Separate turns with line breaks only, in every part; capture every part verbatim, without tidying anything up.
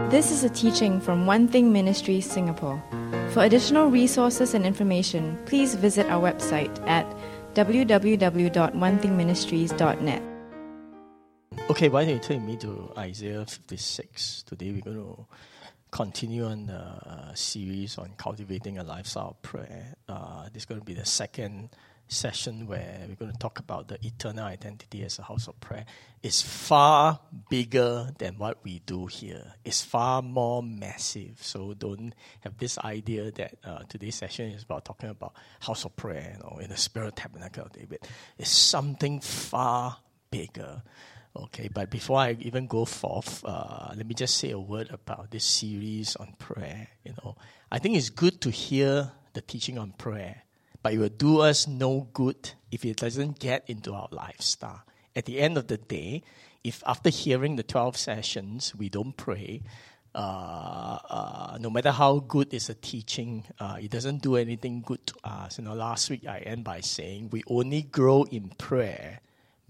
This is a teaching from One Thing Ministries, Singapore. For additional resources and information, please visit our website at w w w dot one thing ministries dot net.
Okay, why don't you take me to Isaiah fifty-six? Today we're going to continue on the uh, series on cultivating a lifestyle of prayer. Uh, this is going to be the second session where we're going to talk about the eternal identity as a house of prayer. It's far bigger than what we do here. It's far more massive. So don't have this idea that uh, today's session is about talking about house of prayer, you know, in the spirit tabernacle of David. It's something far bigger. Okay, but before I even go forth, uh, let me just say a word about this series on prayer. You know, I think it's good to hear the teaching on prayer, but it will do us no good if it doesn't get into our lifestyle. At the end of the day, if after hearing the twelve sessions, we don't pray, uh, uh, no matter how good is the teaching, uh, it doesn't do anything good to us. You know, last week I end by saying we only grow in prayer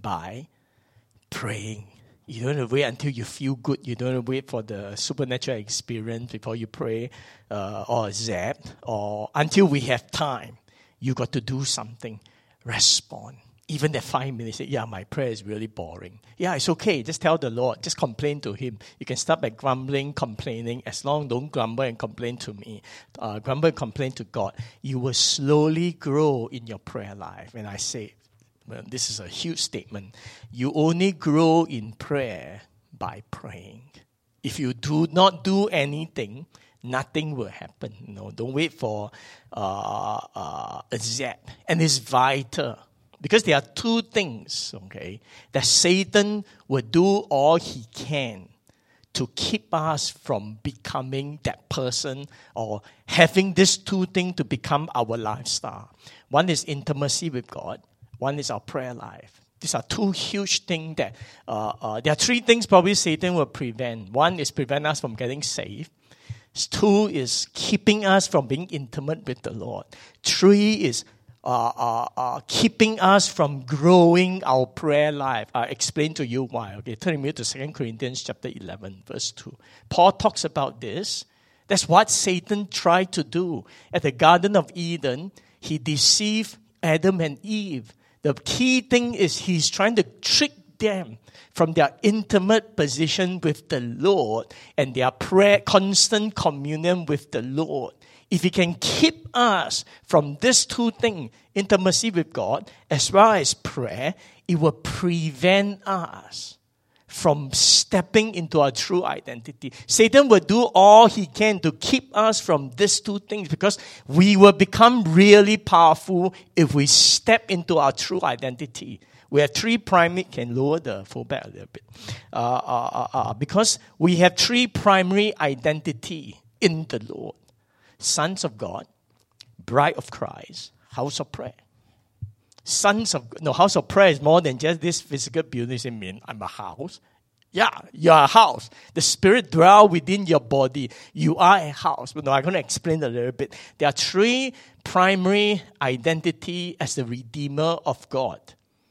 by praying. You don't have to wait until you feel good. You don't have to wait for the supernatural experience before you pray uh, or zap, or until we have time. You got to do something. Respond. Even that five minutes, say, yeah, my prayer is really boring. Yeah, it's okay. Just tell the Lord. Just complain to Him. You can start by grumbling, complaining. As long as don't grumble and complain to me. Uh, grumble and complain to God. You will slowly grow in your prayer life. And I say, well, this is a huge statement. You only grow in prayer by praying. If you do not do anything, nothing will happen. You know, don't wait for uh, uh, a zap. And it's vital. Because there are two things, okay, that Satan will do all he can to keep us from becoming that person or having these two things to become our lifestyle. One is intimacy with God. One is our prayer life. These are two huge things that, uh, uh, there are three things probably Satan will prevent. One is prevent us from getting saved. Two is keeping us from being intimate with the Lord. Three is uh, uh, uh, keeping us from growing our prayer life. I'll explain to you why. Okay, turn me to Second Corinthians chapter eleven, verse two. Paul talks about this. That's what Satan tried to do. At the Garden of Eden, he deceived Adam and Eve. The key thing is he's trying to trick them from their intimate position with the Lord and their prayer, constant communion with the Lord. If he can keep us from these two things, intimacy with God as well as prayer, it will prevent us from stepping into our true identity. Satan will do all he can to keep us from these two things because we will become really powerful if we step into our true identity. We have three primary, can lower the full back a little bit, uh, uh, uh, uh, because we have three primary identity in the Lord. Sons of God, bride of Christ, house of prayer. Sons of, no, house of prayer is more than just this physical building. I mean, I'm a house. Yeah, you're a house. The Spirit dwells within your body. You are a house. But no, I'm going to explain a little bit. There are three primary identity as the Redeemer of God.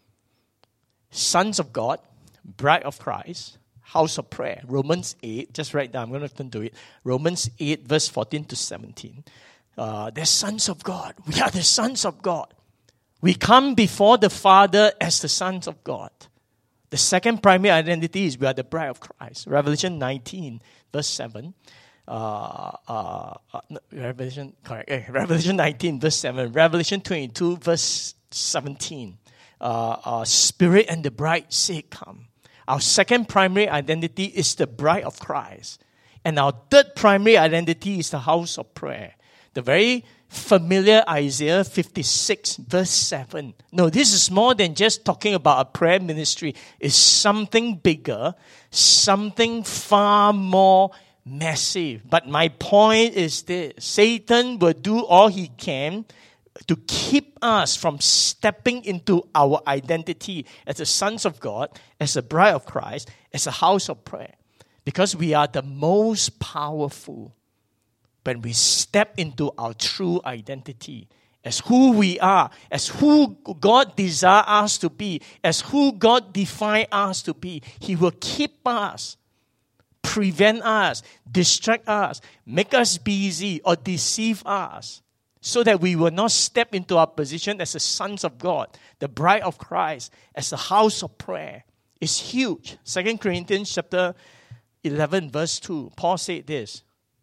Sons of God, bride of Christ, house of prayer. Romans eight, just write down, I'm going to turn to it. Romans eight, verse fourteen to seventeen. Uh, they're sons of God. We are the sons of God. We come before the Father as the sons of God. The second primary identity is we are the bride of Christ. Revelation nineteen, verse seven. Uh, uh, uh, Revelation, correct. Eh, Revelation nineteen, verse seven. Revelation twenty-two, verse seventeen. Uh, uh, Spirit and the bride say, come. Our second primary identity is the bride of Christ. And our third primary identity is the house of prayer. The very familiar Isaiah fifty-six, verse seven. No, this is more than just talking about a prayer ministry. It's something bigger, something far more massive. But my point is this. Satan will do all he can to keep us from stepping into our identity as the sons of God, as the bride of Christ, as a house of prayer. Because we are the most powerful when we step into our true identity as who we are, as who God desires us to be, as who God defines us to be. He will keep us prevent us, distract us, make us busy, or deceive us, so that we will not step into our position as the sons of God, the bride of Christ, as the house of prayer. It's huge. Second Corinthians chapter eleven, verse two, Paul said this,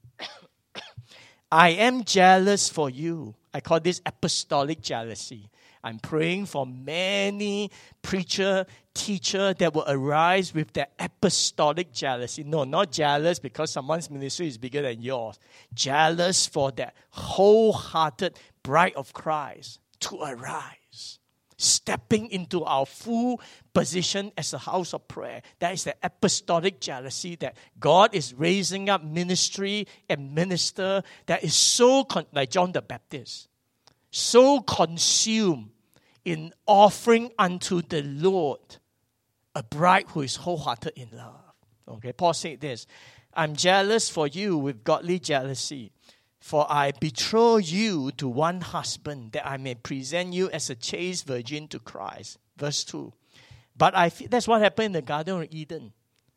I am jealous for you. I call this apostolic jealousy. I'm praying for many preacher, teacher that will arise with that apostolic jealousy. No, not jealous because someone's ministry is bigger than yours. Jealous for that wholehearted bride of Christ to arise, stepping into our full position as a house of prayer. That is the apostolic jealousy that God is raising up ministry and minister that is so, con- like John the Baptist, so consumed in offering unto the Lord a bride who is wholehearted in love. Okay, Paul said this, I'm jealous for you with godly jealousy, for I betroth you to one husband, that I may present you as a chaste virgin to Christ. Verse two. But I feel that's what happened in the Garden of Eden.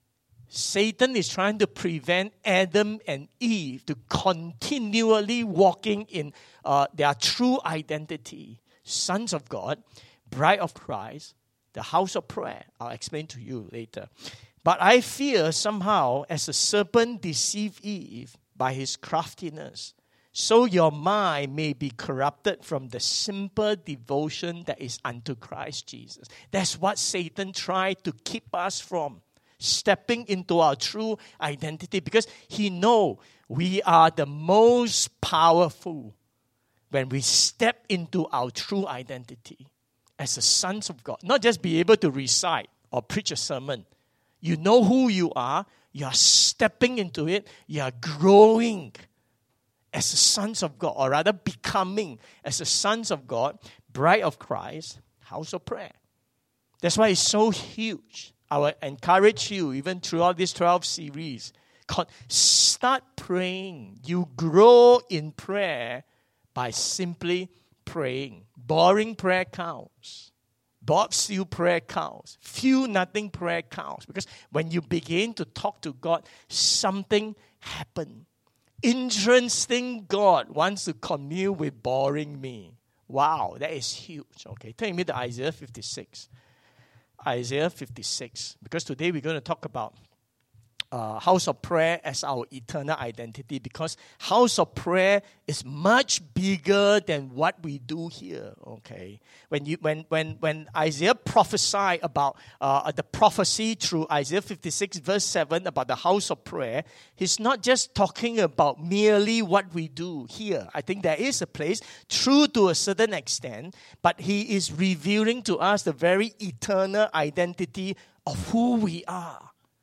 Satan is trying to prevent Adam and Eve to continually walking in uh, their true identity. Sons of God, bride of Christ, the house of prayer. I'll explain to you later. But I fear somehow as the serpent deceived Eve by his craftiness, so your mind may be corrupted from the simple devotion that is unto Christ Jesus. That's what Satan tried to keep us from, stepping into our true identity, because he knows we are the most powerful when we step into our true identity as the sons of God. Not just be able to recite or preach a sermon. You know who you are. You are stepping into it. You are growing as the sons of God, or rather becoming as the sons of God, bride of Christ, house of prayer. That's why it's so huge. I will encourage you, even throughout this twelve series, start praying. You grow in prayer by simply praying. Boring prayer counts. Bob Steele prayer counts. Few nothing prayer counts. Because when you begin to talk to God, something happens. Interesting God wants to commune with boring me. Wow, that is huge. Okay, take me to Isaiah fifty-six. Isaiah fifty-six. Because today we're going to talk about Uh, house of prayer as our eternal identity, because house of prayer is much bigger than what we do here. Okay, when you when when when Isaiah prophesied about uh, the prophecy through Isaiah fifty-six verse seven about the house of prayer, he's not just talking about merely what we do here. I think there is a place, true to a certain extent, but he is revealing to us the very eternal identity of who we are.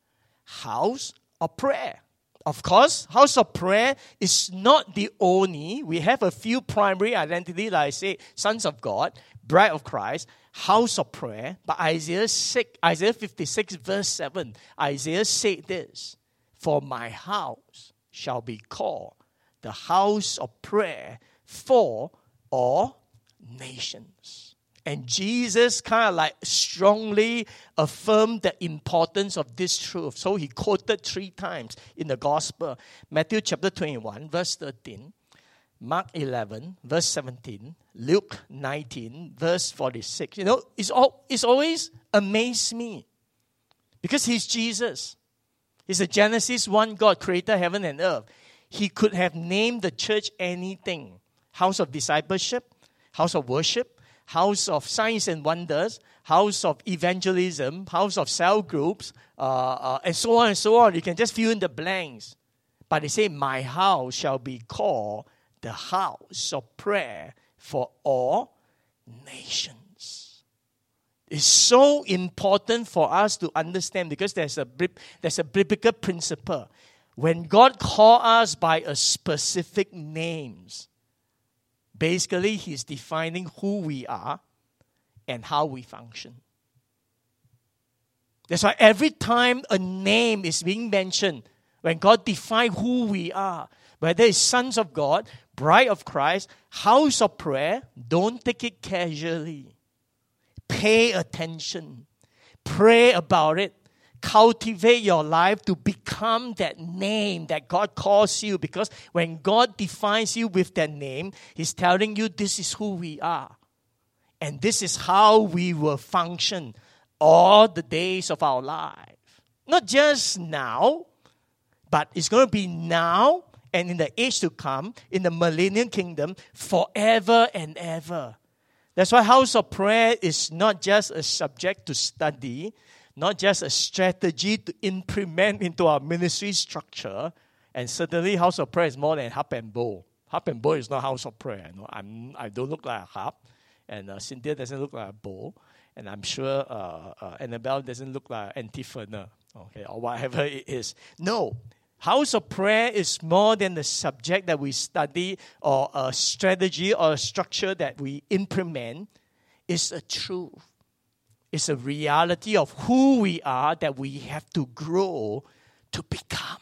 House of prayer. Of course, house of prayer is not the only. We have a few primary identities, like I say, sons of God, bride of Christ, house of prayer. But Isaiah six, Isaiah fifty-six verse seven, Isaiah said this, for my house shall be called the house of prayer for all nations. And Jesus kind of like strongly affirmed the importance of this truth. So he quoted three times in the gospel. Matthew chapter twenty-one, verse thirteen. Mark eleven, verse seventeen. Luke nineteen, verse forty-six. You know, it's, all, it's always amazed me. Because he's Jesus. He's a Genesis one God, creator heaven and earth. He could have named the church anything. House of discipleship, house of worship, house of signs and wonders, house of evangelism, house of cell groups, uh, uh, and so on and so on. You can just fill in the blanks. But they say, my house shall be called the house of prayer for all nations. It's so important for us to understand, because there's a, there's a biblical principle. When God calls us by a specific names, basically, he's defining who we are and how we function. That's why every time a name is being mentioned, when God defines who we are, whether it's sons of God, bride of Christ, house of prayer, don't take it casually. Pay attention. Pray about it. cultivate your life to become that name that God calls you. Because when God defines you with that name, He's telling you this is who we are. And this is how we will function all the days of our life. Not just now, but it's going to be now and in the age to come, in the millennium kingdom, forever and ever. That's why House of Prayer is not just a subject to study, not just a strategy to implement into our ministry structure. And certainly House of Prayer is more than harp and bowl. Harp and bowl is not House of Prayer. No, I'm, I don't look like a harp. And uh, Cynthia doesn't look like a bowl. And I'm sure uh, uh, Annabelle doesn't look like an antiphona, okay, or whatever it is. No. House of Prayer is more than the subject that we study or a strategy or a structure that we implement. It's a truth. It's a reality of who we are that we have to grow to become.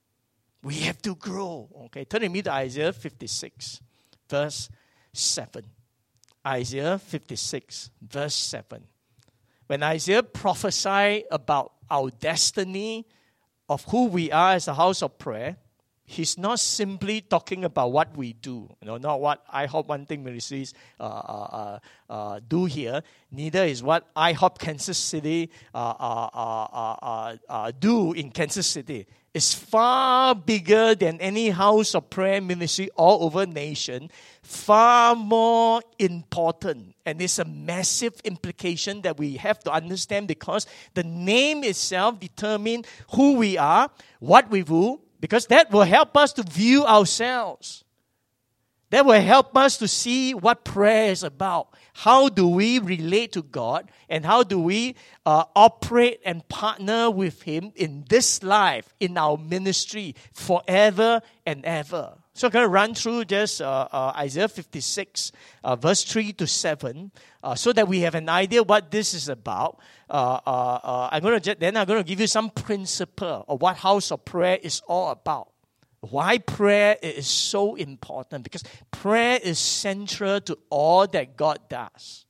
We have to grow. Okay, turn with me to Isaiah fifty-six, verse seven. Isaiah fifty-six, verse seven. When Isaiah prophesied about our destiny of who we are as a house of prayer, he's not simply talking about what we do, you know, not what I Hope One Thing Ministries uh, uh, uh, do here. Neither is what I Hope Kansas City uh, uh, uh, uh, uh, do in Kansas City. It's far bigger than any house of prayer ministry all over the nation, far more important. And it's a massive implication that we have to understand, because the name itself determines who we are, what we do, because that will help us to view ourselves. That will help us to see what prayer is about. How do we relate to God, and how do we uh, operate and partner with Him in this life, in our ministry, forever and ever. So I'm going to run through just uh, uh, Isaiah fifty-six, uh, verse three to seven, uh, so that we have an idea what this is about. Uh, uh, uh, I'm going to then I'm going to give you some principle of what house of prayer is all about. Why prayer is so important? Because prayer is central to all that God does.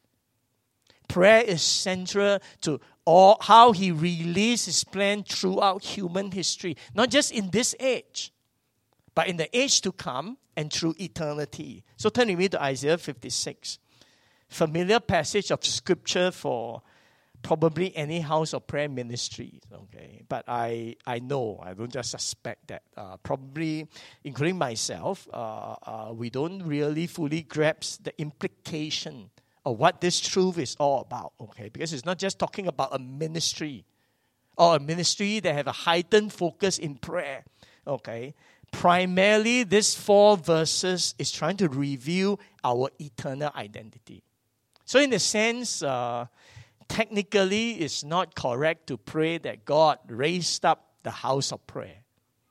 Prayer is central to all how He releases His plan throughout human history, not just in this age, but in the age to come and through eternity. So turn with me to Isaiah fifty-six. Familiar passage of scripture for probably any house of prayer ministry, okay? But I, I know, I don't just suspect that. Uh, probably, including myself, uh, uh, we don't really fully grasp the implication of what this truth is all about, okay? Because it's not just talking about a ministry or a ministry that have a heightened focus in prayer, okay? Primarily, these four verses is trying to reveal our eternal identity. So in a sense, uh, technically, it's not correct to pray that God raised up the house of prayer.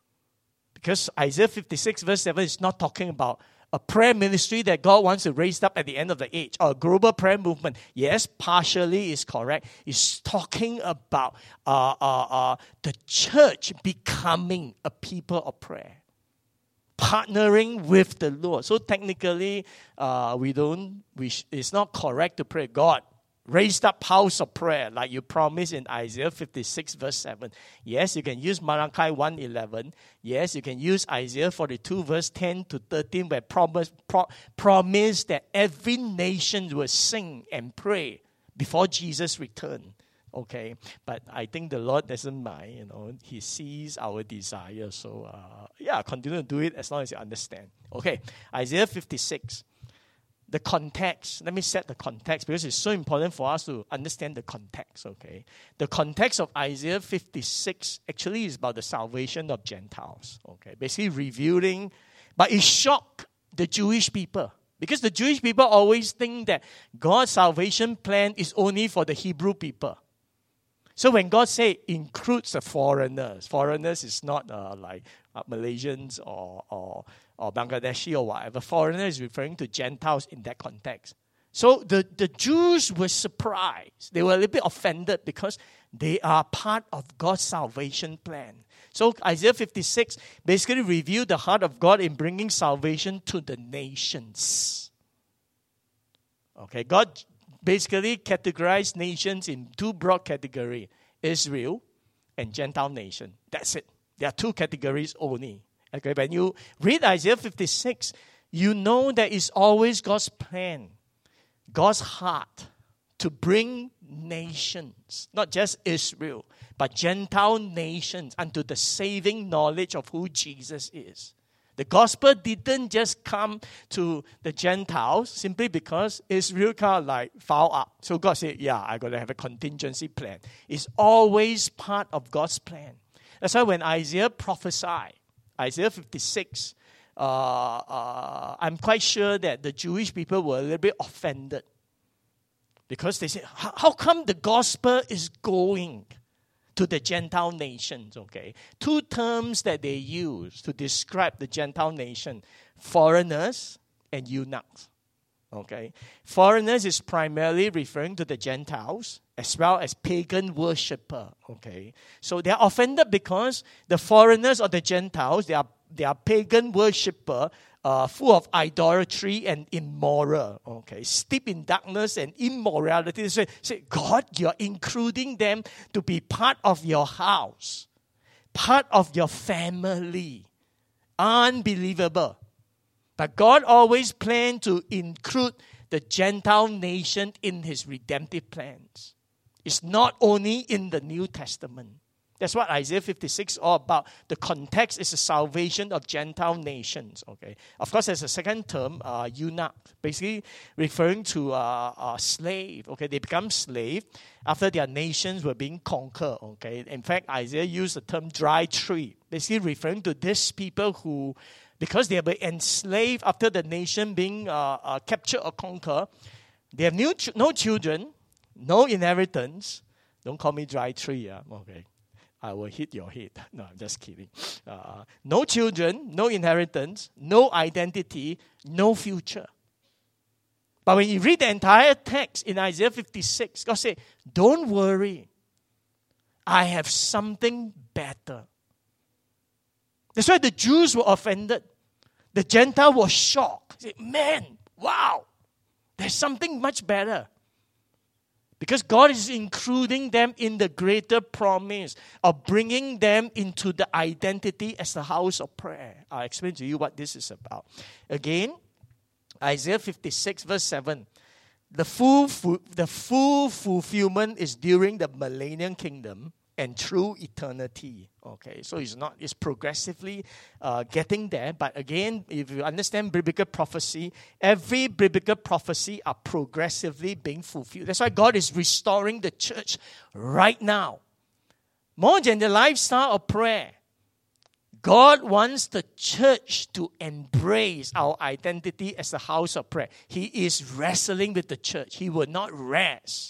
Because Isaiah fifty-six verse seven is not talking about a prayer ministry that God wants to raise up at the end of the age, or a global prayer movement. Yes, partially is correct. It's talking about uh, uh, uh, the church becoming a people of prayer, partnering with the Lord. So technically, uh, we don't. We sh- it's not correct to pray, God, raised up house of prayer like you promised in Isaiah fifty-six verse seven. Yes, you can use Malachi one eleven. Yes, you can use Isaiah forty-two verse ten to thirteen, where promise pro- promise that every nation will sing and pray before Jesus return. Okay, but I think the Lord doesn't mind. You know, He sees our desire. So uh, yeah, continue to do it as long as you understand. Okay, Isaiah fifty-six. The context, let me set the context, because it's so important for us to understand the context, okay? The context of Isaiah fifty-six actually is about the salvation of Gentiles, okay? Basically revealing, but it shocked the Jewish people, because the Jewish people always think that God's salvation plan is only for the Hebrew people. So when God says includes the foreigners, foreigners is not uh, like uh, Malaysians or, or or Bangladeshi or whatever. Foreigner is referring to Gentiles in that context. So the, the Jews were surprised. They were a little bit offended because they are part of God's salvation plan. So Isaiah fifty-six basically revealed the heart of God in bringing salvation to the nations. Okay, God basically categorized nations in two broad categories, Israel and Gentile nation. That's it. There are two categories only. Okay, when you read Isaiah fifty-six, you know that it's always God's plan, God's heart to bring nations, not just Israel, but Gentile nations unto the saving knowledge of who Jesus is. The gospel didn't just come to the Gentiles simply because Israel kind of like fouled up. So God said, yeah, I'm going to have a contingency plan. It's always part of God's plan. That's why when Isaiah prophesied, Isaiah fifty-six, uh, uh, I'm quite sure that the Jewish people were a little bit offended. Because they said, how come the gospel is going to the Gentile nations, okay? Two terms that they use to describe the Gentile nation, foreigners and eunuchs, okay? Foreigners is primarily referring to the Gentiles as well as pagan worshipper, okay? So they are offended because the foreigners or the Gentiles, they are, they are pagan worshipper, Uh, full of idolatry and immoral, okay, steeped in darkness and immorality. So, say, God, you're including them to be part of your house, part of your family. Unbelievable. But God always planned to include the Gentile nation in his redemptive plans. It's not only in the New Testament. That's what Isaiah fifty-six is all about. The context is the salvation of Gentile nations. Okay, of course, there's a second term, uh, eunuch, basically referring to uh, a slave. Okay, they become slave after their nations were being conquered. Okay, in fact, Isaiah used the term dry tree, basically referring to these people who, because they were enslaved after the nation being uh, uh, captured or conquered, they have new ch- no children, no inheritance. Don't call me dry tree. Yeah? Okay. I will hit your head. No, I'm just kidding. Uh, no children, no inheritance, no identity, no future. But when you read the entire text in Isaiah fifty-six, God said, don't worry. I have something better. That's why the Jews were offended. The Gentile was shocked. They said, man, wow, there's something much better. Because God is including them in the greater promise of bringing them into the identity as the house of prayer. I'll explain to you what this is about. Again, Isaiah fifty-six verse seven. The full, fu- the full fulfillment is during the millennium kingdom and through eternity. Okay, so it's not, it's progressively uh, getting there. But again, if you understand biblical prophecy, every biblical prophecy are progressively being fulfilled. That's why God is restoring the church right now. More than the lifestyle of prayer, God wants the church to embrace our identity as the house of prayer. He is wrestling with the church. He will not rest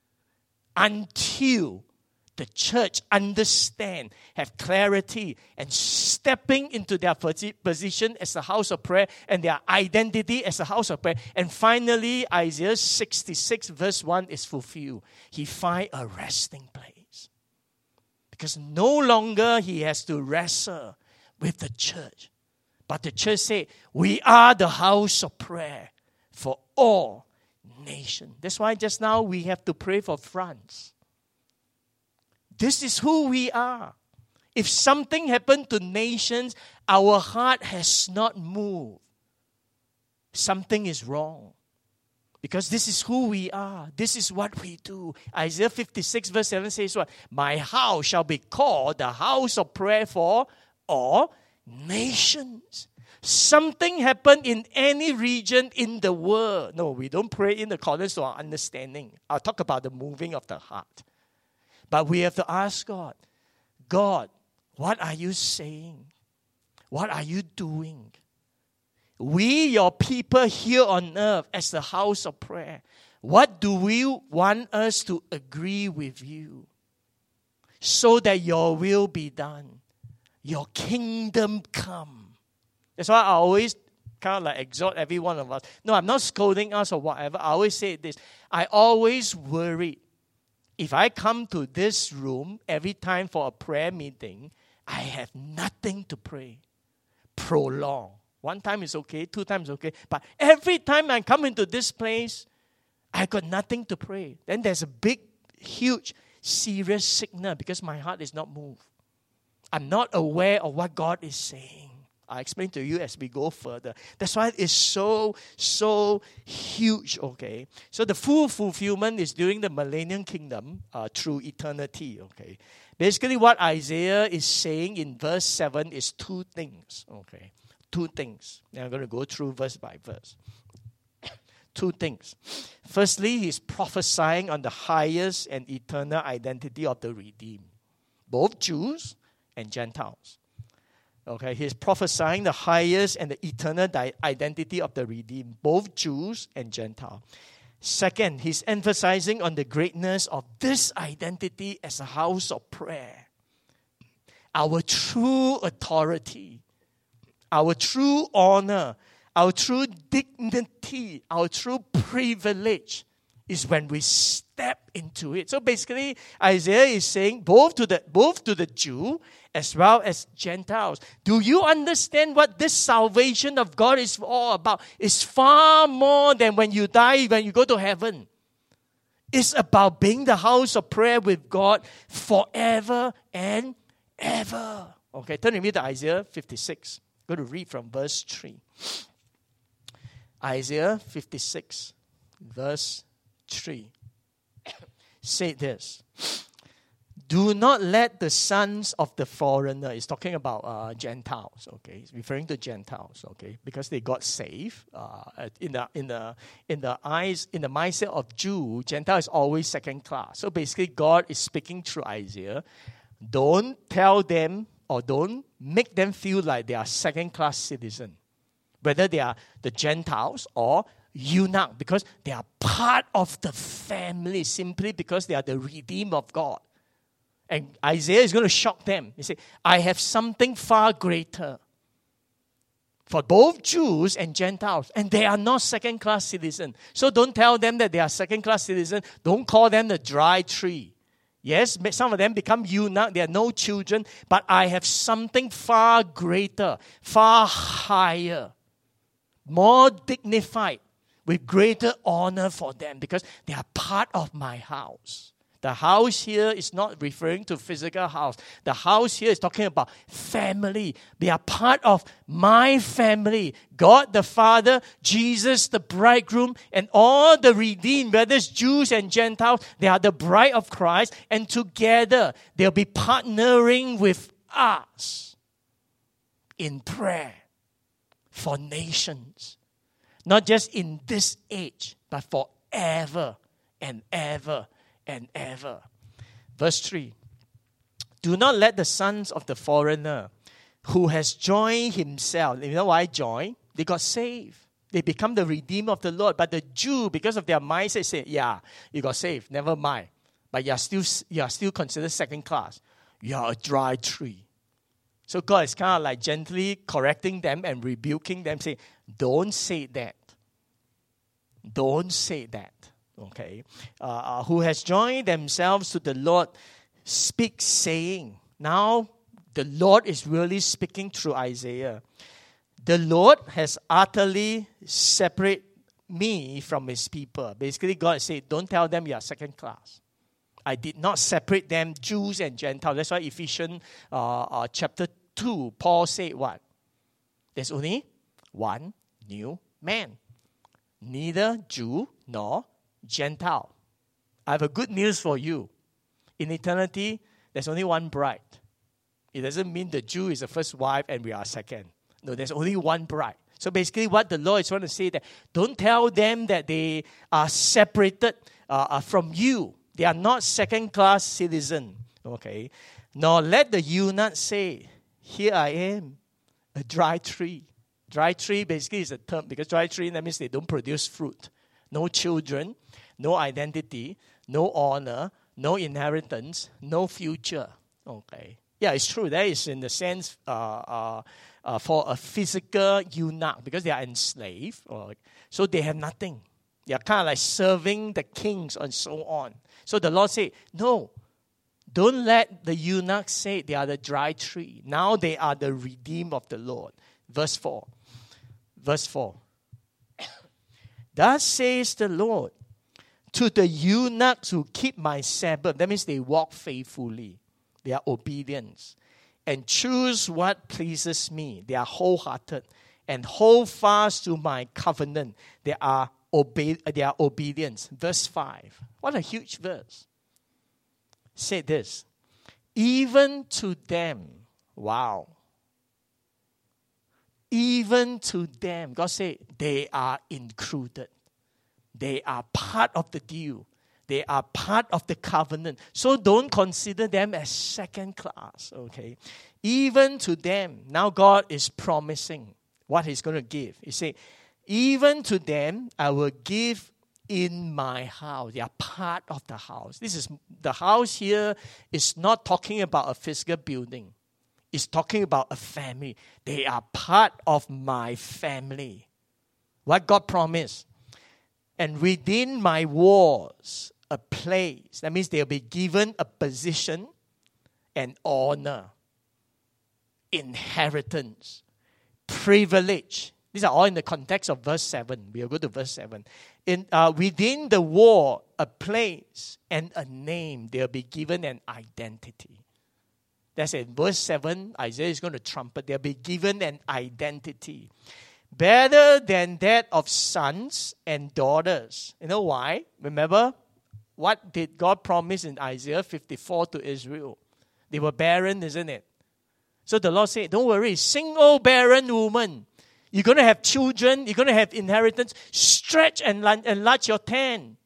until the church understand, have clarity, and stepping into their position as the house of prayer and their identity as the house of prayer. And finally, Isaiah sixty-six verse one is fulfilled. He find a resting place. Because no longer he has to wrestle with the church. But the church said, we are the house of prayer for all nations. That's why just now we have to pray for France. This is who we are. If something happened to nations, our heart has not moved. Something is wrong. Because this is who we are. This is what we do. Isaiah fifty-six verse seven says what? My house shall be called the house of prayer for all nations. Something happened in any region in the world. No, we don't pray in accordance to our understanding. I'll talk about the moving of the heart. But we have to ask God, God, what are you saying? What are you doing? We, your people here on earth, as the house of prayer, what do we want us to agree with you? So that your will be done. Your kingdom come. That's why I always kind of like exhort every one of us. No, I'm not scolding us or whatever. I always say this. I always worry. If I come to this room every time for a prayer meeting, I have nothing to pray. Prolong. One time is okay, two times is okay. But every time I come into this place, I got nothing to pray. Then there's a big, huge serious signal because my heart is not moved. I'm not aware of what God is saying. I'll explain to you as we go further. That's why it's so, so huge, okay? So the full fulfillment is during the millennium kingdom uh, through eternity, okay? Basically what Isaiah is saying in verse seven is two things, okay? Two things. Now I'm going to go through verse by verse. Two things. Firstly, he's prophesying on the highest and eternal identity of the redeemed, both Jews and Gentiles. Okay, he's prophesying the highest and the eternal di- identity of the redeemed, both Jews and Gentiles. Second, he's emphasizing on the greatness of this identity as a house of prayer. Our true authority, our true honor, our true dignity, our true privilege is when we step into it. So basically, Isaiah is saying both to the both to the Jew as well as Gentiles. Do you understand what this salvation of God is all about? It's far more than when you die, when you go to heaven. It's about being the house of prayer with God forever and ever. Okay, turn with me to Isaiah fifty-six. I'm going to read from verse three. Isaiah fifty-six, verse three. Say this. Do not let the sons of the foreigner, it's talking about uh, Gentiles, okay? It's referring to Gentiles, okay? Because they got saved. Uh, in the in the in the eyes, in the mindset of Jew, Gentile is always second class. So basically, God is speaking through Isaiah. Don't tell them or don't make them feel like they are second class citizen, whether they are the Gentiles or eunuch, because they are part of the family simply because they are the redeemed of God. And Isaiah is going to shock them. He said, I have something far greater for both Jews and Gentiles. And they are not second-class citizens. So don't tell them that they are second-class citizens. Don't call them the dry tree. Yes, some of them become eunuch. They are no children. But I have something far greater, far higher, more dignified, with greater honor for them because they are part of my house. The house here is not referring to physical house. The house here is talking about family. They are part of my family. God the Father, Jesus the bridegroom, and all the redeemed, whether it's Jews and Gentiles, they are the bride of Christ. And together, they'll be partnering with us in prayer for nations. Not just in this age, but forever and ever and ever. Verse three. Do not let the sons of the foreigner who has joined himself. You know why join? They got saved. They become the redeemed of the Lord. But the Jew, because of their mindset, say, yeah, you got saved. Never mind. But you are still, you are still considered second class. You are a dry tree. So God is kind of like gently correcting them and rebuking them, saying, don't say that. Don't say that. Okay, uh, uh, who has joined themselves to the Lord, speak saying. Now, the Lord is really speaking through Isaiah. The Lord has utterly separated me from his people. Basically, God said, don't tell them you are second class. I did not separate them, Jews and Gentiles. That's why Ephesians uh, uh, chapter two, Paul said what? There's only one new man. Neither Jew nor Gentile. I have a good news for you. In eternity, there's only one bride. It doesn't mean the Jew is the first wife and we are second. No, there's only one bride. So basically what the Lord is trying to say that don't tell them that they are separated uh, from you. They are not second-class citizens. Okay. Nor let the eunuch say, here I am, a dry tree. Dry tree basically is a term because dry tree, that means they don't produce fruit. No children, no identity, no honor, no inheritance, no future. Okay. Yeah, it's true. That is in the sense uh, uh, uh, for a physical eunuch because they are enslaved. Or, so they have nothing. They are kind of like serving the kings and so on. So the Lord said, no, don't let the eunuch say they are the dry tree. Now they are the redeemed of the Lord. Verse four. Verse four. Thus says the Lord, to the eunuchs who keep my Sabbath. That means they walk faithfully. They are obedient. And choose what pleases me. They are wholehearted. And hold fast to my covenant. They are, obe- they are obedient. Verse five. What a huge verse. Say this. Even to them. Wow. Even to them. God said they are included. They are part of the deal. They are part of the covenant. So don't consider them as second class, okay? Even to them, now God is promising what He's going to give. He said, even to them, I will give in my house. They are part of the house. This is, the house here is not talking about a physical building. It's talking about a family. They are part of my family. What God promised. And within my walls, a place. That means they'll be given a position and honor, inheritance, privilege. These are all in the context of verse seven. We'll go to verse seven. In, uh, within the wall, a place and a name. They'll be given an identity. That's in verse seven. Isaiah is going to trumpet. They'll be given an identity. Better than that of sons and daughters. You know why? Remember, what did God promise in Isaiah fifty-four to Israel? They were barren, isn't it? So the Lord said, don't worry, single barren woman. You're going to have children. You're going to have inheritance. Stretch and enlarge your tent.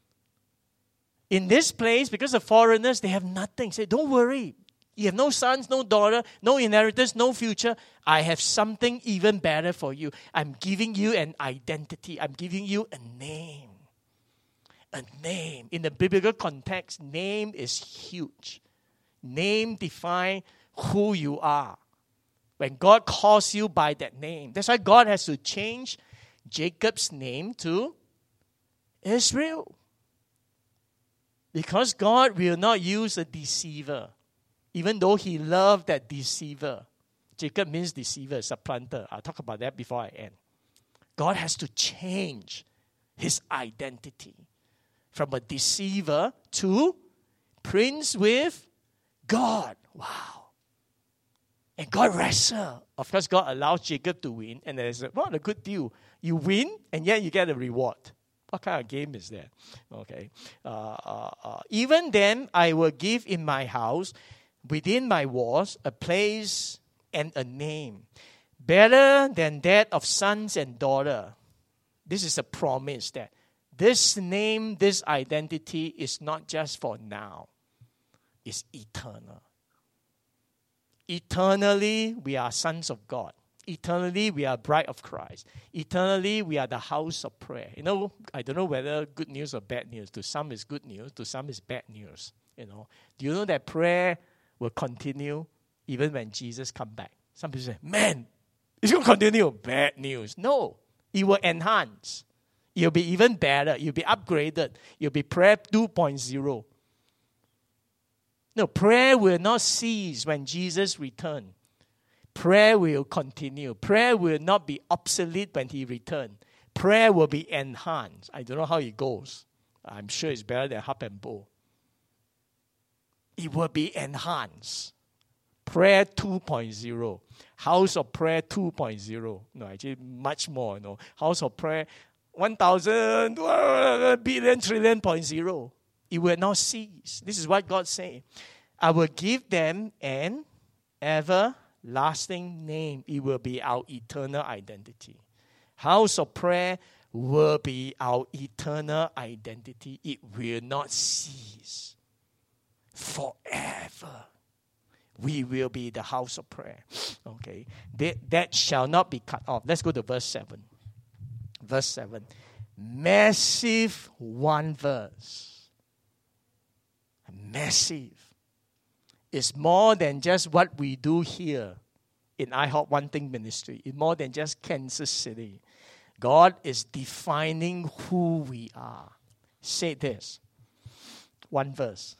In this place, because of foreigners, they have nothing. Say, don't worry. You have no sons, no daughter, no inheritance, no future. I have something even better for you. I'm giving you an identity. I'm giving you a name. A name. In the biblical context, name is huge. Name defines who you are. When God calls you by that name. That's why God has to change Jacob's name to Israel. Because God will not use a deceiver. Even though he loved that deceiver. Jacob means deceiver, supplanter. I'll talk about that before I end. God has to change his identity from a deceiver to prince with God. Wow. And God wrestled. Of course, God allows Jacob to win. And there's a, what a good deal. You win, and yet you get a reward. What kind of game is that? Okay. Uh, uh, uh, Even then, I will give in my house, within my walls, a place and a name, better than that of sons and daughter. This is a promise that this name, this identity is not just for now. It's eternal. Eternally, we are sons of God. Eternally, we are bride of Christ. Eternally, we are the house of prayer. You know, I don't know whether good news or bad news. To some is good news, to some is bad news. You know, do you know that prayer will continue even when Jesus comes back? Some people say, man, it's going to continue. Bad news. No, it will enhance. It will be even better. It will be upgraded. It will be prayer two point oh. No, prayer will not cease when Jesus returns. Prayer will continue. Prayer will not be obsolete when he returns. Prayer will be enhanced. I don't know how it goes. I'm sure it's better than harp and bow. It will be enhanced. Prayer two point oh. House of Prayer two point oh. No, actually much more. No, House of Prayer one thousand billion trillion point zero. It will not cease. This is what God said. I will give them an everlasting name. It will be our eternal identity. House of Prayer will be our eternal identity. It will not cease. Forever. We will be the house of prayer. Okay. That, that shall not be cut off. Let's go to verse seven. Verse seven. Massive one verse. Massive. It's more than just what we do here in iHop One Thing Ministry. It's more than just Kansas City. God is defining who we are. Say this. One verse.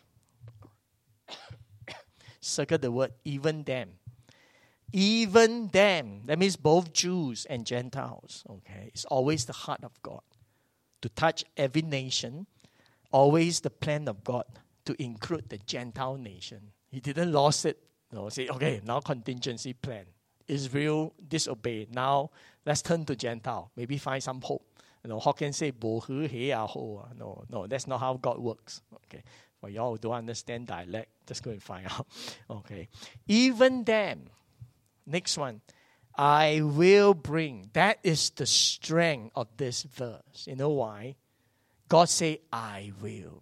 Circle the word, even them. Even them. That means both Jews and Gentiles. Okay, it's always the heart of God to touch every nation, always the plan of God to include the Gentile nation. He didn't lose it. No, say, okay, now contingency plan. Israel disobeyed. Now let's turn to Gentile. Maybe find some hope. You know, Hokkien say, bo hu he a ho. No, no, that's not how God works. Okay. For y'all who don't understand dialect, just go and find out. Okay. Even then, next one, I will bring. That is the strength of this verse. You know why? God say, I will.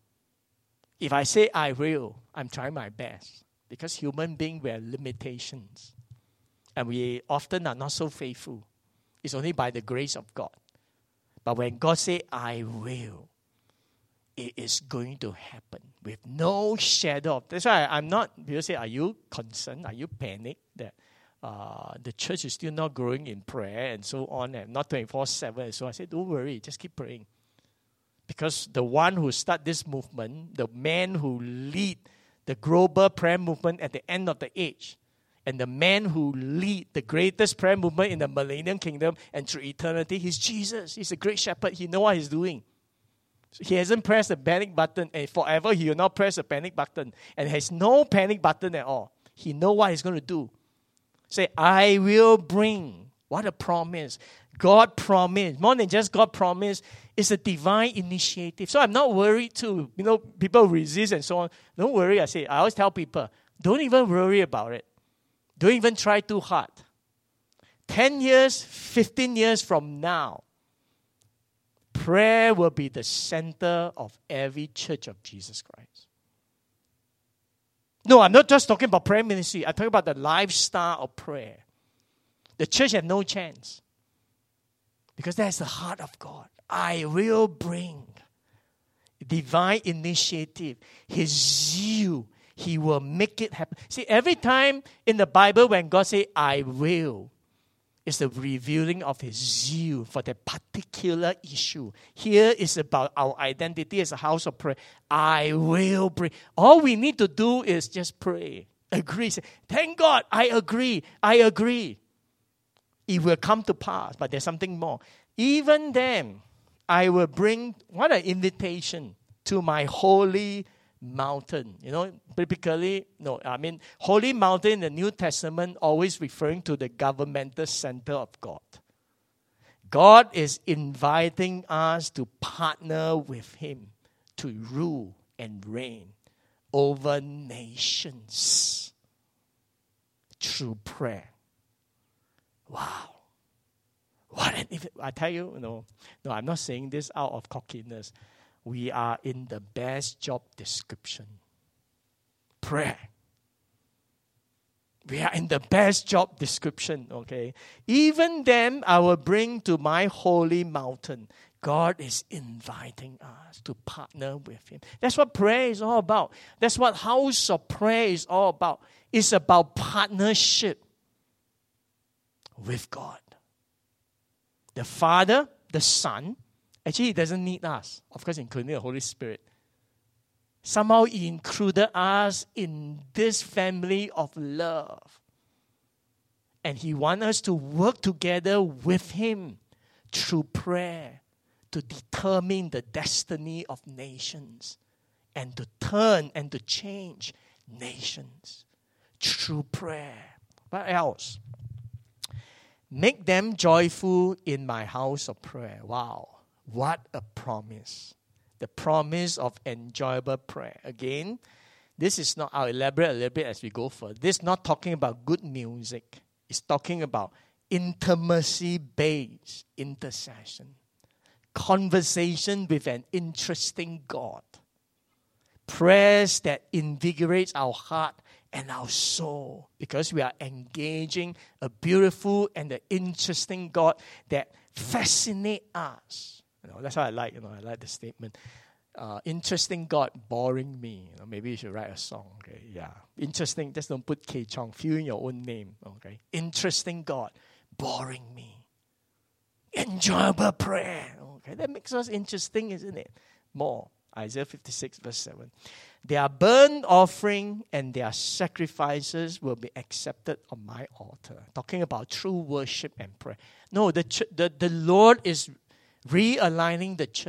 If I say I will, I'm trying my best. Because human beings, we have limitations. And we often are not so faithful. It's only by the grace of God. But when God say, I will, it is going to happen with no shadow of. That's why I'm not, people say, are you concerned? Are you panicked that uh, the church is still not growing in prayer and so on, and not twenty-four seven and so on? I said, don't worry, just keep praying. Because the one who started this movement, the man who lead the global prayer movement at the end of the age, and the man who lead the greatest prayer movement in the millennium kingdom and through eternity, he's Jesus. He's a great shepherd. He knows what he's doing. He hasn't pressed the panic button, and forever he will not press the panic button. And has no panic button at all. He knows what he's going to do. Say, I will bring. What a promise. God promised. More than just God promised, it's a divine initiative. So I'm not worried too. You know, people resist and so on. Don't worry, I say. I always tell people, don't even worry about it. Don't even try too hard. Ten years, fifteen years from now, prayer will be the center of every church of Jesus Christ. No, I'm not just talking about prayer ministry. I'm talking about the lifestyle of prayer. The church has no chance. Because that's the heart of God. I will bring divine initiative. His zeal. He will make it happen. See, every time in the Bible when God says, I will, it's the revealing of His zeal for that particular issue. Here is about our identity as a house of prayer. I will bring. All we need to do is just pray. Agree. Say, thank God, I agree. I agree. It will come to pass, but there's something more. Even then, I will bring, what an invitation to my holy mountain. You know, typically, no, I mean, holy mountain in the New Testament always referring to the governmental center of God. God is inviting us to partner with Him to rule and reign over nations through prayer. Wow. What an, if, I tell you, no, no, I'm not saying this out of cockiness. We are in the best job description. Prayer. We are in the best job description, okay? Even then, I will bring to my holy mountain. God is inviting us to partner with Him. That's what prayer is all about. That's what house of prayer is all about. It's about partnership with God. The Father, the Son, actually He doesn't need us. Of course, including the Holy Spirit. Somehow He included us in this family of love. And He wants us to work together with Him through prayer to determine the destiny of nations and to turn and to change nations through prayer. What else? Make them joyful in my house of prayer. Wow. What a promise. The promise of enjoyable prayer. Again, this is not, I'll elaborate a little bit as we go further. This is not talking about good music. It's talking about intimacy-based intercession. Conversation with an interesting God. Prayers that invigorates our heart and our soul, because we are engaging a beautiful and an interesting God that fascinates us. You know, that's what I like. You know, I like the statement. Uh, interesting God, boring me. You know, maybe you should write a song. Okay, yeah, interesting. Just don't put K Chong. Fill in your own name. Okay, interesting God, boring me. Enjoyable prayer. Okay, that makes us interesting, isn't it? More. Isaiah fifty-six verse seven. Their burnt offering and their sacrifices will be accepted on my altar. Talking about true worship and prayer. No, the, ch- the, the Lord is realigning the church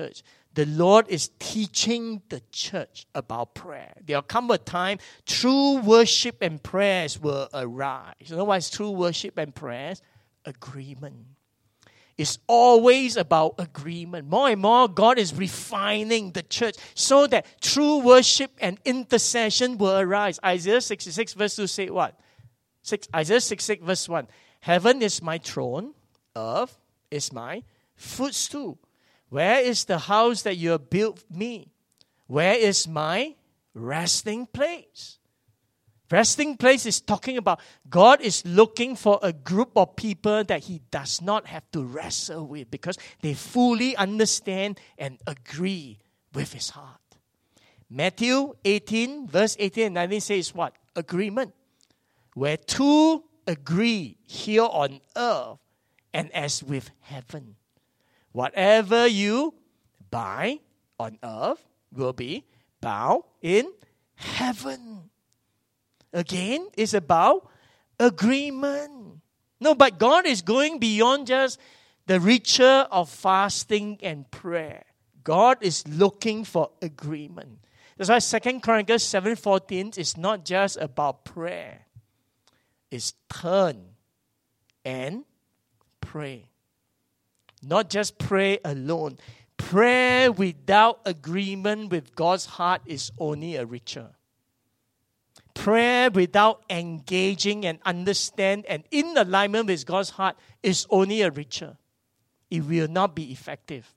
the Lord is teaching the church about prayer. There will come a time true worship and prayers will arise. You know what is true worship and prayers? Agreement. It's always about agreement. More and more, God is refining the church so that true worship and intercession will arise. Isaiah sixty-six verse two say what? Six, Isaiah sixty-six verse one. Heaven is my throne, earth is my footstool. Where is the house that you have built me? Where is my resting place? Resting place is talking about God is looking for a group of people that He does not have to wrestle with because they fully understand and agree with His heart. Matthew eighteen, verse eighteen and nineteen says what? Agreement. Where two agree here on earth and as with heaven. Whatever you bind on earth will be bound in heaven. Again, it's about agreement. No, but God is going beyond just the ritual of fasting and prayer. God is looking for agreement. That's why Second Chronicles seven fourteen is not just about prayer. It's turn and pray. Not just pray alone. Prayer without agreement with God's heart is only a ritual. Prayer without engaging and understand and in alignment with God's heart is only a ritual. It will not be effective.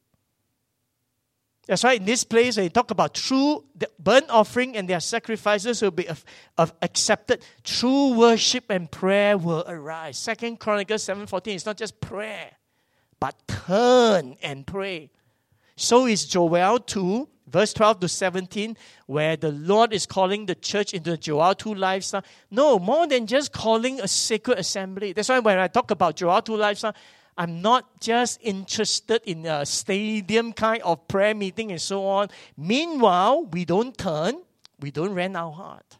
That's why in this place, when you talk about true the burnt offering and their sacrifices will be of, of accepted, true worship and prayer will arise. Second Chronicles seven fourteen is not just prayer, but turn and pray. So is Joel two, verse twelve to seventeen, where the Lord is calling the church into the Joel two lifestyle. No, more than just calling a sacred assembly. That's why when I talk about Joel two lifestyle, I'm not just interested in a stadium kind of prayer meeting and so on. Meanwhile, we don't turn, we don't rend our heart.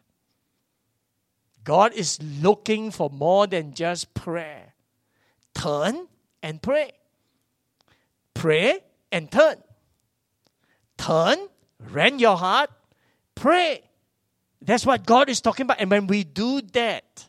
God is looking for more than just prayer. Turn and pray. Pray and turn. Turn, rend your heart, pray. That's what God is talking about. And when we do that,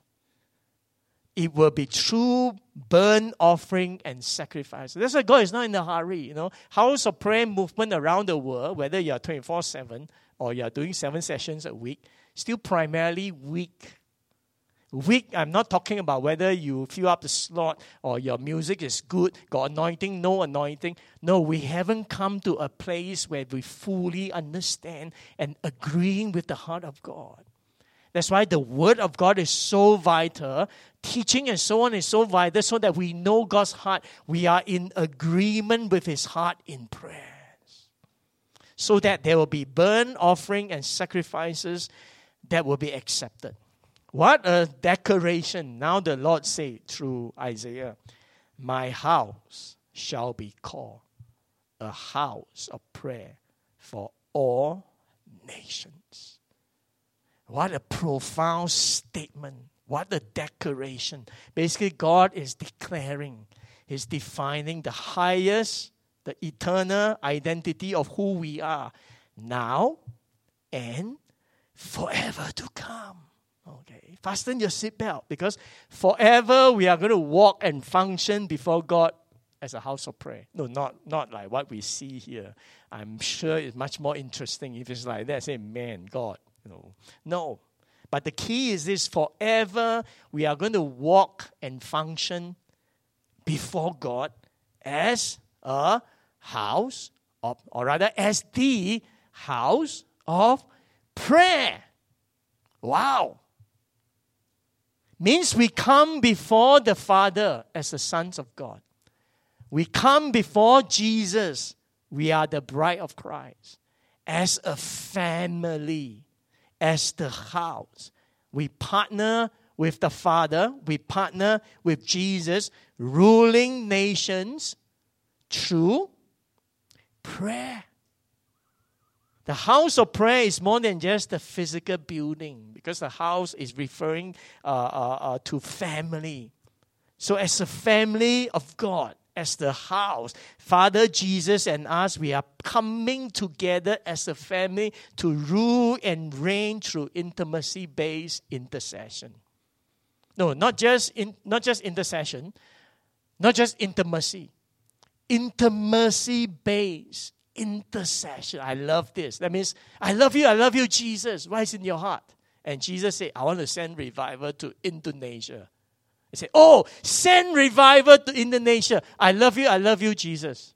it will be true burnt offering and sacrifice. That's why God is not in a hurry. You know, house of prayer movement around the world, whether you are twenty-four seven or you are doing seven sessions a week, still primarily week. Weak, I'm not talking about whether you fill up the slot or your music is good, got anointing, no anointing. No, we haven't come to a place where we fully understand and agreeing with the heart of God. That's why the Word of God is so vital. Teaching and so on is so vital so that we know God's heart. We are in agreement with His heart in prayers. So that there will be burnt offering and sacrifices that will be accepted. What a declaration. Now the Lord said through Isaiah, my house shall be called a house of prayer for all nations. What a profound statement. What a declaration. Basically, God is declaring, He's defining the highest, the eternal identity of who we are now and forever to come. Okay, fasten your seatbelt because forever we are going to walk and function before God as a house of prayer. No, not, not like what we see here. I'm sure it's much more interesting if it's like that. Say, man, God. No, no. But the key is this: forever we are going to walk and function before God as a house of, or rather as the house of prayer. Wow. Means we come before the Father as the sons of God. We come before Jesus. We are the bride of Christ. As a family, as the house. We partner with the Father. We partner with Jesus, ruling nations through prayer. The house of prayer is more than just a physical building because the house is referring uh, uh, uh, to family. So as a family of God, as the house. Father, Jesus, and us, we are coming together as a family to rule and reign through intimacy-based intercession. No, not just in, not just intercession, not just intimacy. Intimacy-based intercession. I love this. That means, I love you, I love you, Jesus. What is in your heart? And Jesus said, I want to send revival to Indonesia. He said, oh, send revival to Indonesia. I love you, I love you, Jesus.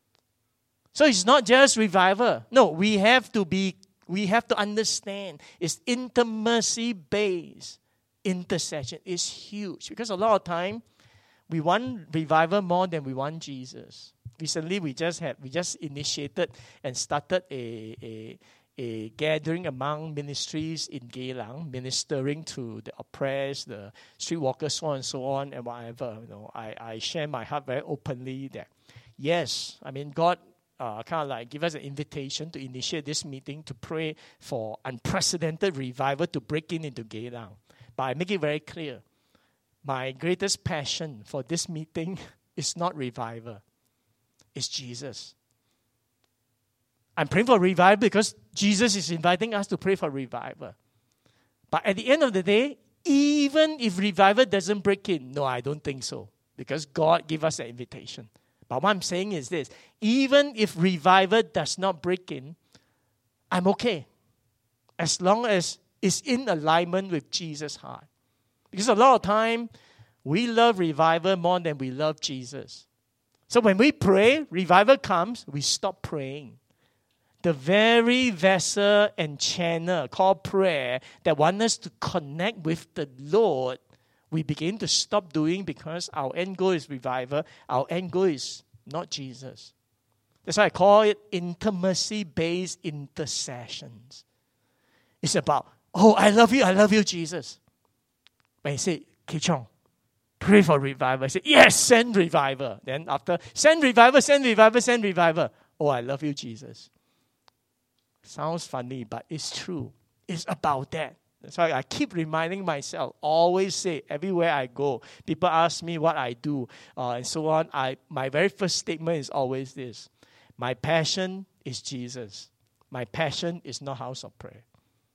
So it's not just revival. No, we have to be, we have to understand it's intimacy-based intercession. It's huge. Because a lot of time, we want revival more than we want Jesus. Recently, we just had, we just initiated and started a, a a gathering among ministries in Geylang, ministering to the oppressed, the streetwalkers, so on and so on, and whatever. You know, I, I share my heart very openly that, yes, I mean, God uh, kind of like give us an invitation to initiate this meeting to pray for unprecedented revival to break in into Geylang. But I make it very clear, my greatest passion for this meeting is not revival. It's Jesus. I'm praying for revival because Jesus is inviting us to pray for revival. But at the end of the day, even if revival doesn't break in, no, I don't think so. Because God gave us an invitation. But what I'm saying is this, even if revival does not break in, I'm okay. As long as it's in alignment with Jesus' heart. Because a lot of time, we love revival more than we love Jesus. So when we pray, revival comes, we stop praying. The very vessel and channel called prayer that want us to connect with the Lord, we begin to stop doing because our end goal is revival. Our end goal is not Jesus. That's why I call it intimacy-based intercessions. It's about, oh, I love you, I love you, Jesus. When he said, Kee Chong, pray for revival. I said, yes, send revival. Then after, send revival, send revival, send revival. Oh, I love you, Jesus. Sounds funny, but it's true. It's about that. That's why I keep reminding myself, always say, everywhere I go, people ask me what I do, uh, and so on. I my very first statement is always this. My passion is Jesus. My passion is not house of prayer.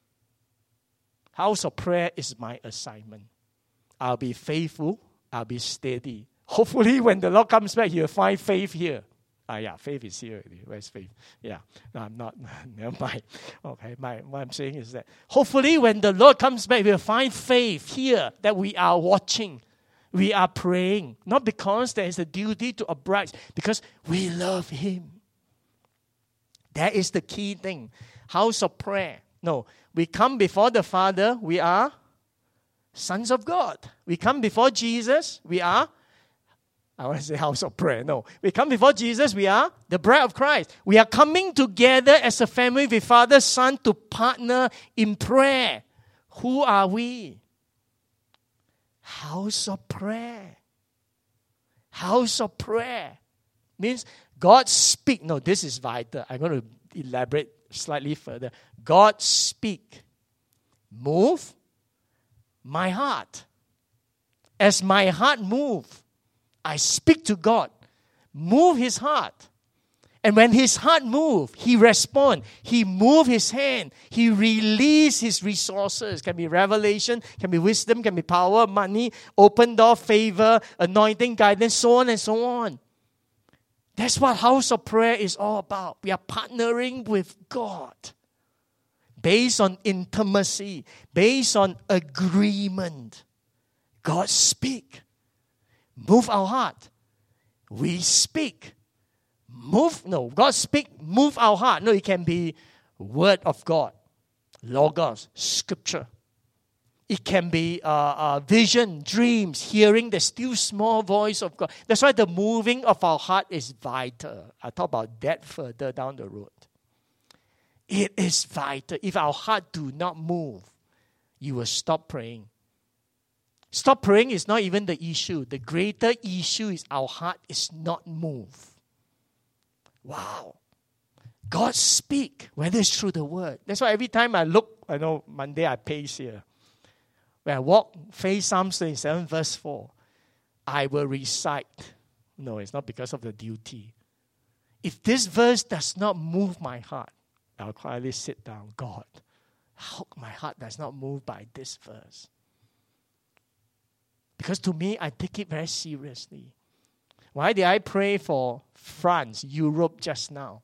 House of prayer is my assignment. I'll be faithful. I'll be steady. Hopefully, when the Lord comes back, He'll find faith here. Ah, yeah, faith is here already. Where's faith? Yeah, no, I'm not. Never mind. Okay, my, what I'm saying is that hopefully when the Lord comes back, we'll find faith here that we are watching. We are praying. Not because there is a duty to oblige, because we love Him. That is the key thing. House of prayer. No, we come before the Father, we are sons of God. We come before Jesus, we are I want to say house of prayer. No. We come before Jesus. We are the bride of Christ. We are coming together as a family with Father, Son to partner in prayer. Who are we? House of prayer. House of prayer. Means God speak. No, this is vital. I'm going to elaborate slightly further. God speak. Move my heart. As my heart move, I speak to God, move His heart. And when His heart moves, He responds. He moves His hand. He releases His resources. Can be revelation, can be wisdom, can be power, money, open door, favor, anointing, guidance, so on and so on. That's what house of prayer is all about. We are partnering with God based on intimacy, based on agreement. God speak. Move our heart. We speak. Move, no, God speak, move our heart. No, it can be word of God, logos, scripture. It can be uh, uh, vision, dreams, hearing the still small voice of God. That's why the moving of our heart is vital. I'll talk about that further down the road. It is vital. If our heart do not move, you will stop praying. Stop praying is not even the issue. The greater issue is our heart is not moved. Wow. God speak, whether it's through the word. That's why every time I look, I know Monday I pace here. When I walk, face Psalm twenty-seven verse four, I will recite.
No, it's not because of the duty. If this verse does not move my heart, I'll quietly sit down. God, how my heart does not move by this verse. Because to me, I take it very seriously. Why did I pray for France, Europe just now?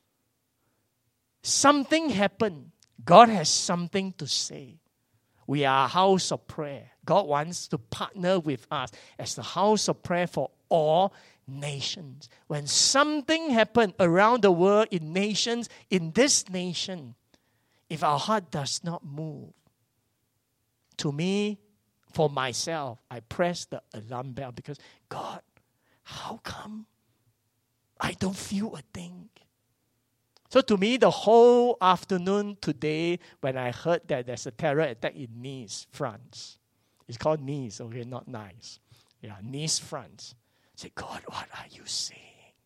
Something happened. God has something to say. We are a house of prayer. God wants to partner with us as the house of prayer for all nations. When something happened around the world, in nations, in this nation, if our heart does not move, to me, for myself, I press the alarm bell because, God, how come I don't feel a thing? So to me, the whole afternoon today, when I heard that there's a terror attack in Nice, France, it's called Nice, okay, not nice. Yeah, Nice, France. I said, God, what are you saying?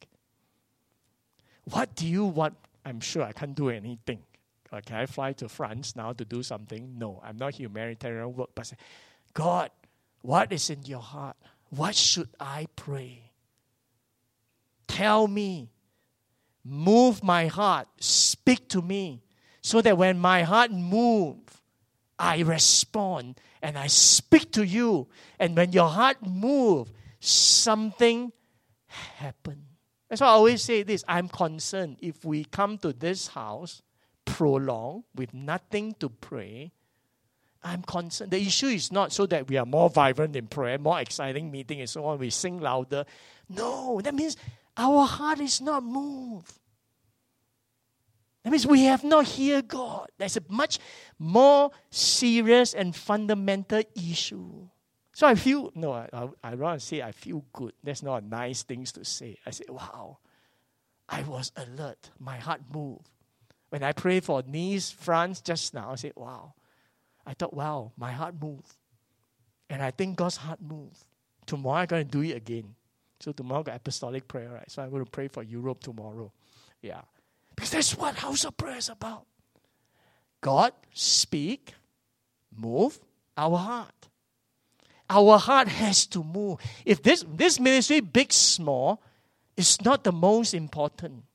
What do you want? I'm sure I can't do anything. Uh, can I fly to France now to do something? No, I'm not humanitarian work. But say, God, what is in your heart? What should I pray? Tell me. Move my heart. Speak to me. So that when my heart moves, I respond and I speak to you. And when your heart moves, something happens. That's why I always say this. I'm concerned if we come to this house prolonged with nothing to pray, I'm concerned. The issue is not so that we are more vibrant in prayer, more exciting meeting and so on, we sing louder. No, that means our heart is not moved. That means we have not heard God. There's a much more serious and fundamental issue. So I feel, no, I, I, I want to say I feel good. That's not a nice thing to say. I say, wow, I was alert. My heart moved. When I prayed for Nice, France just now, I said, wow. I thought, wow, my heart moved. And I think God's heart moved. Tomorrow I'm going to do it again. So tomorrow I got apostolic prayer, right? So I'm going to pray for Europe tomorrow. Yeah. Because that's what house of prayer is about. God, speak, move our heart. Our heart has to move. If this, this ministry, big, small, is not the most important.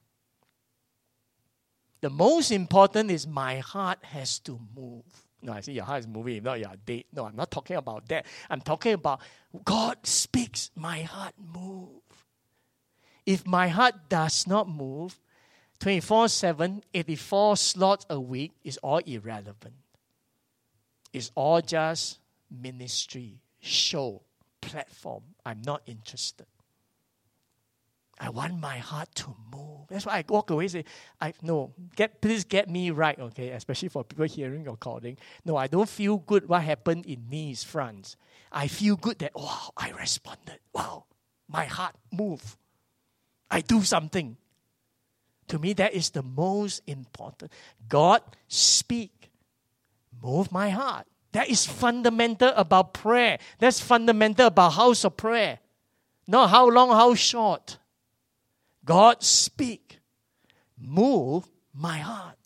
The most important is my heart has to move. No, I say your heart is moving. If not, you're dead. No, I'm not talking about that. I'm talking about God speaks, my heart moves. If my heart does not move, twenty-four seven, eighty-four slots a week is all irrelevant. It's all just ministry, show, platform. I'm not interested. I want my heart to move. That's why I walk away and say, I, no, get, please get me right, okay? Especially for people hearing or calling. No, I don't feel good what happened in Nice, France. I feel good that, wow, I responded. Wow, my heart moved. I do something. To me, that is the most important. God, speak. Move my heart. That is fundamental about prayer. That's fundamental about house of prayer. Not how long, how short. God, speak. Move my heart.